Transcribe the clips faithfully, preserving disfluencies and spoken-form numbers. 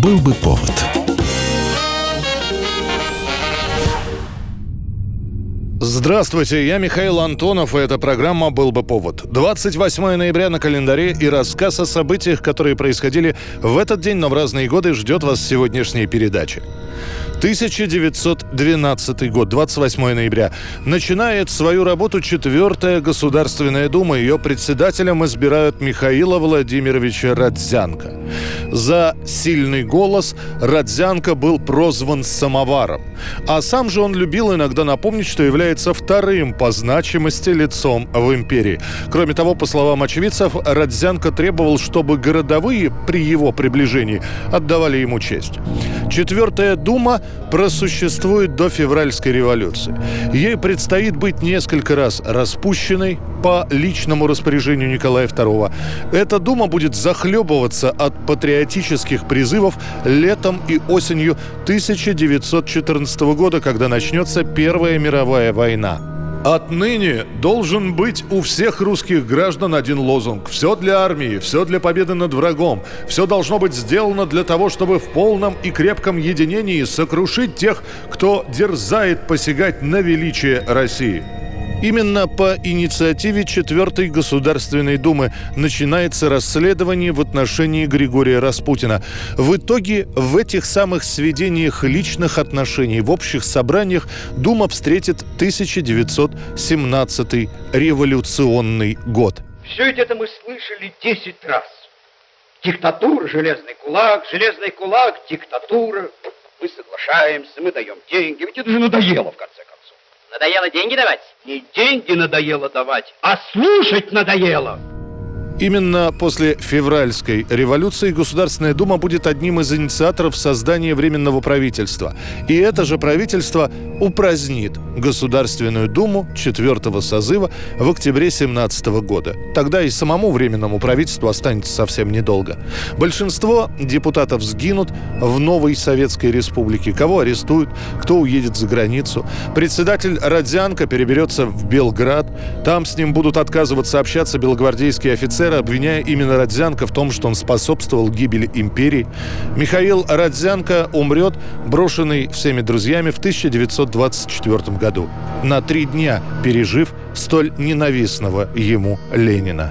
Был бы повод. Здравствуйте, я Михаил Антонов, и эта программа «Был бы повод». двадцать восьмое ноября на календаре, и рассказ о событиях, которые происходили в этот день, но в разные годы, ждет вас в сегодняшней передаче. тысяча девятьсот двенадцатый год, двадцать восьмое ноября. Начинает свою работу четвертая Государственная Дума. Ее председателем избирают Михаила Владимировича Родзянко. За сильный голос Родзянко был прозван «самоваром». А сам же он любил иногда напомнить, что является вторым по значимости лицом в империи. Кроме того, по словам очевидцев, Родзянко требовал, чтобы городовые при его приближении отдавали ему честь. Четвертая Дума просуществует до февральской революции. Ей предстоит быть несколько раз распущенной по личному распоряжению Николая второго. Эта Дума будет захлебываться от патриотических призывов летом и осенью тысяча девятьсот четырнадцатого года, когда начнется Первая мировая война. Отныне должен быть у всех русских граждан один лозунг: «Все для армии, все для победы над врагом. Все должно быть сделано для того, чтобы в полном и крепком единении сокрушить тех, кто дерзает посягать на величие России». Именно по инициативе четвертой Государственной Думы начинается расследование в отношении Григория Распутина. В итоге в этих самых сведениях личных отношений в общих собраниях Дума встретит тысяча девятьсот семнадцатый революционный год. Все это мы слышали десять раз. Диктатура, железный кулак, железный кулак, диктатура. Мы соглашаемся, мы даем деньги. Ведь это же надоело, в конце концов. Надоело деньги давать? Не деньги надоело давать, а слушать надоело. Именно после февральской революции Государственная Дума будет одним из инициаторов создания Временного правительства. И это же правительство упразднит Государственную Думу четвертого созыва в октябре семнадцатого года. Тогда и самому Временному правительству останется совсем недолго. Большинство депутатов сгинут в новой Советской Республике. Кого арестуют, кто уедет за границу. Председатель Родзянко переберется в Белград. Там с ним будут отказываться общаться белогвардейские офицеры, обвиняя именно Родзянко в том, что он способствовал гибели империи. Михаил Родзянко умрет, брошенный всеми друзьями, в тысяча девятьсот двадцать четвёртом году, на три дня пережив столь ненавистного ему Ленина.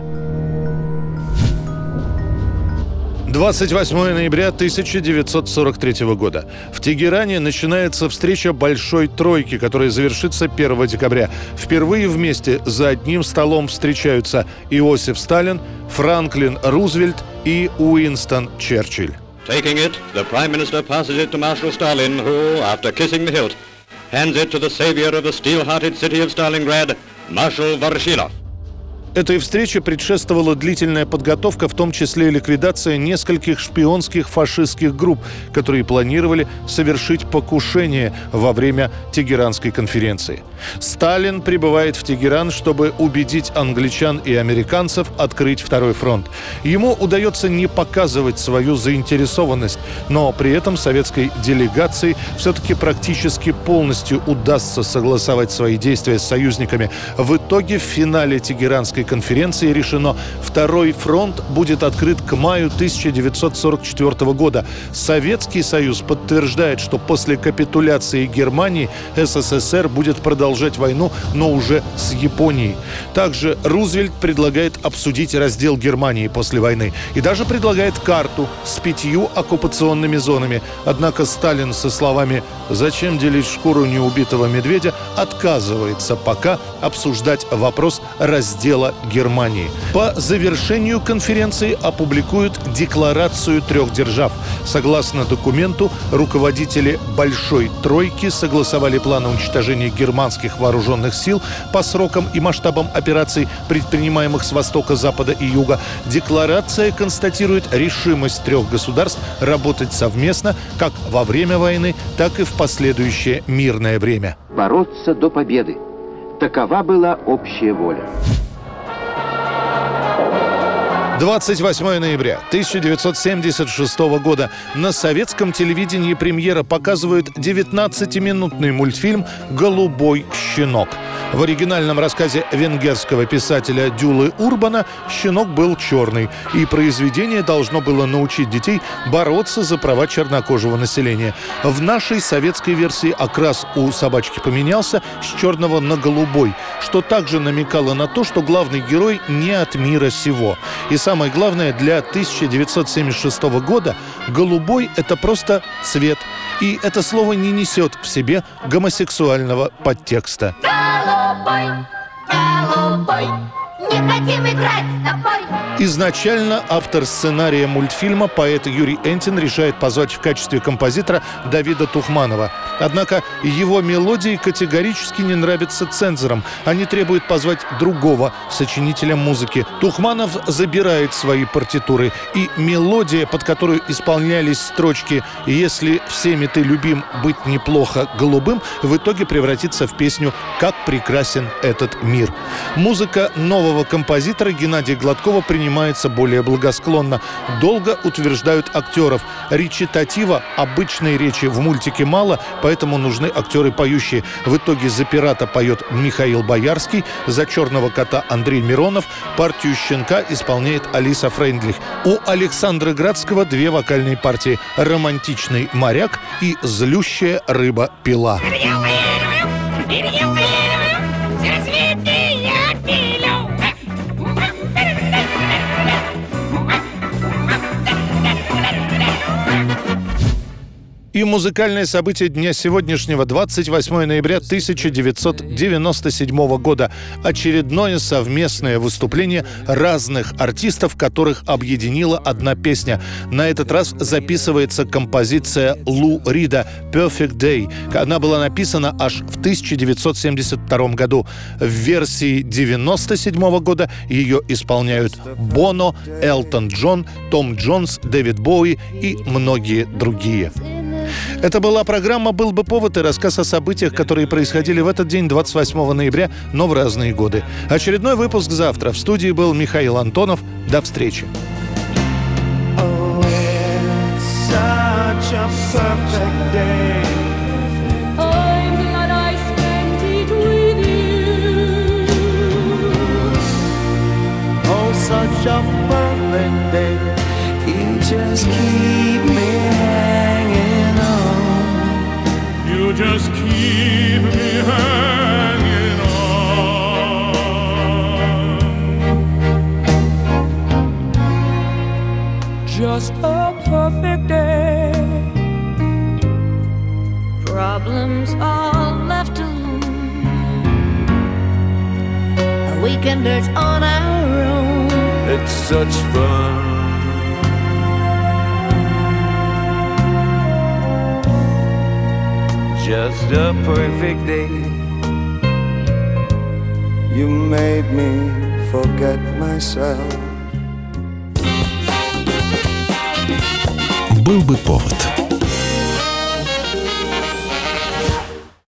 двадцать восьмое ноября тысяча девятьсот сорок третьего года. В Тегеране начинается встреча Большой Тройки, которая завершится первого декабря. Впервые вместе за одним столом встречаются Иосиф Сталин, Франклин Рузвельт и Уинстон Черчилль. Taking it, the Prime Minister passes it to Marshal Stalin, who, after kissing the hilt, hands it to the savior of the steel-hearted city of Stalingrad, Marshal Voroshilov. Этой встрече предшествовала длительная подготовка, в том числе ликвидация нескольких шпионских фашистских групп, которые планировали совершить покушение во время Тегеранской конференции. Сталин прибывает в Тегеран, чтобы убедить англичан и американцев открыть второй фронт. Ему удается не показывать свою заинтересованность, но при этом советской делегации все-таки практически полностью удастся согласовать свои действия с союзниками. В итоге в финале Тегеранской конференции решено: второй фронт будет открыт к маю тысяча девятьсот сорок четвёртого года. Советский Союз подтверждает, что после капитуляции Германии СССР будет продолжать войну, но уже с Японией. Также Рузвельт предлагает обсудить раздел Германии после войны и даже предлагает карту с пятью оккупационными зонами. Однако Сталин со словами «Зачем делить шкуру неубитого медведя?» отказывается пока обсуждать вопрос раздела Германии. По завершению конференции опубликуют Декларацию трех держав. Согласно документу, руководители Большой Тройки согласовали планы уничтожения германских вооруженных сил по срокам и масштабам операций, предпринимаемых с востока, запада и юга. Декларация констатирует решимость трех государств работать совместно как во время войны, так и в последующее мирное время. Бороться до победы. Такова была общая воля. двадцать восьмое ноября тысяча девятьсот семьдесят шестого года на советском телевидении премьера показывает девятнадцатиминутный мультфильм «Голубой щенок». В оригинальном рассказе венгерского писателя Дюлы Урбана щенок был черный, и произведение должно было научить детей бороться за права чернокожего населения. В нашей советской версии окрас у собачки поменялся с черного на голубой, что также намекало на то, что главный герой не от мира сего. И самое главное, для тысяча девятьсот семьдесят шестого года голубой – это просто цвет. И это слово не несет в себе гомосексуального подтекста. Голубой, голубой, не хотим играть с тобой. Изначально автор сценария мультфильма, поэт Юрий Энтин, решает позвать в качестве композитора Давида Тухманова. Однако его мелодии категорически не нравятся цензорам. Они требуют позвать другого сочинителя музыки. Тухманов забирает свои партитуры, и мелодия, под которую исполнялись строчки «Если всеми ты любим, быть неплохо голубым», в итоге превратится в песню «Как прекрасен этот мир». Музыка нового композитора Геннадия Гладкова принимается более благосклонно. Долго утверждают актеров. Речитатива обычной речи в мультике мало, поэтому нужны актеры поющие. В итоге за пирата поет Михаил Боярский, за черного кота Андрей Миронов, партию щенка исполняет Алиса Фрейндлих. У Александра Градского две вокальные партии: «Романтичный моряк» и «Злющая рыба-пила». И музыкальное событие дня сегодняшнего, двадцать восьмое ноября тысяча девятьсот девяносто седьмого года. Очередное совместное выступление разных артистов, которых объединила одна песня. На этот раз записывается композиция Лу Рида «Perfect Day». Она была написана аж в тысяча девятьсот семьдесят втором году. В версии девяносто седьмого года ее исполняют Боно, Элтон Джон, Том Джонс, Дэвид Боуи и многие другие. Это была программа «Был бы повод» и рассказ о событиях, которые происходили в этот день, двадцать восьмого ноября, но в разные годы. Очередной выпуск завтра. В студии был Михаил Антонов. До встречи. Just keep me hanging on. Just a perfect day. Problems all left alone. A weekenders on our own. It's such fun. Just a perfect day. You made me forget myself. Был бы повод.